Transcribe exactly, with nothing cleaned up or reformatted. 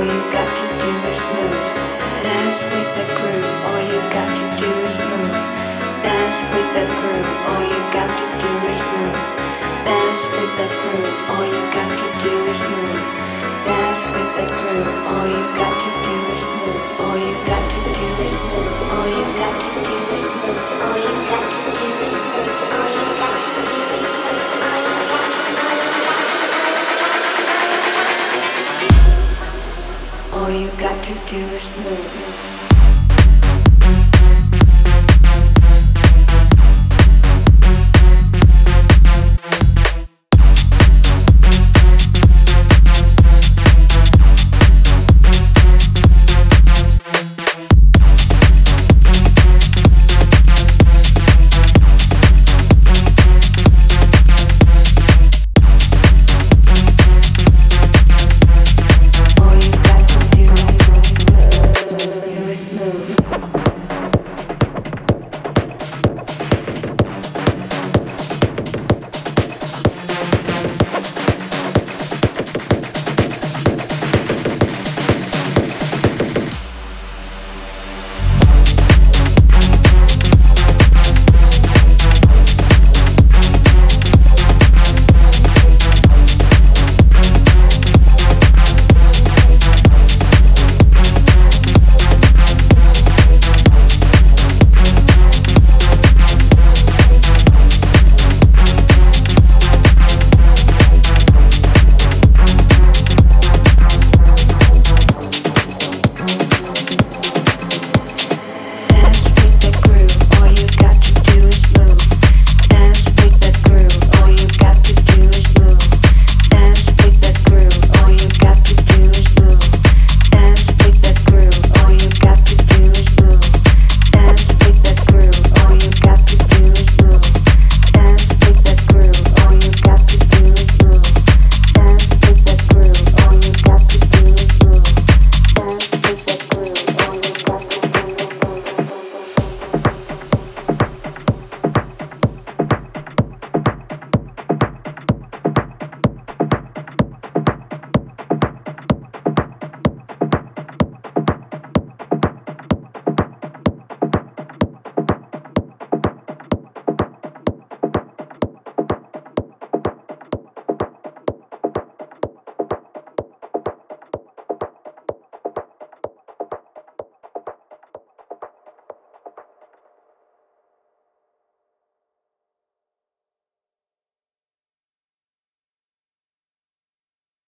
all you got to do is move. Dance with the groove, all you got to do is move. Dance with the groove, all you got to do is move. Dance with the groove, all you got to do is move. Dance with the groove, all you got to do is move. All you got to do is move. All you got to do is move. All you got to do is move. All you got to do is move. All you got to do is move. All you got to do is move.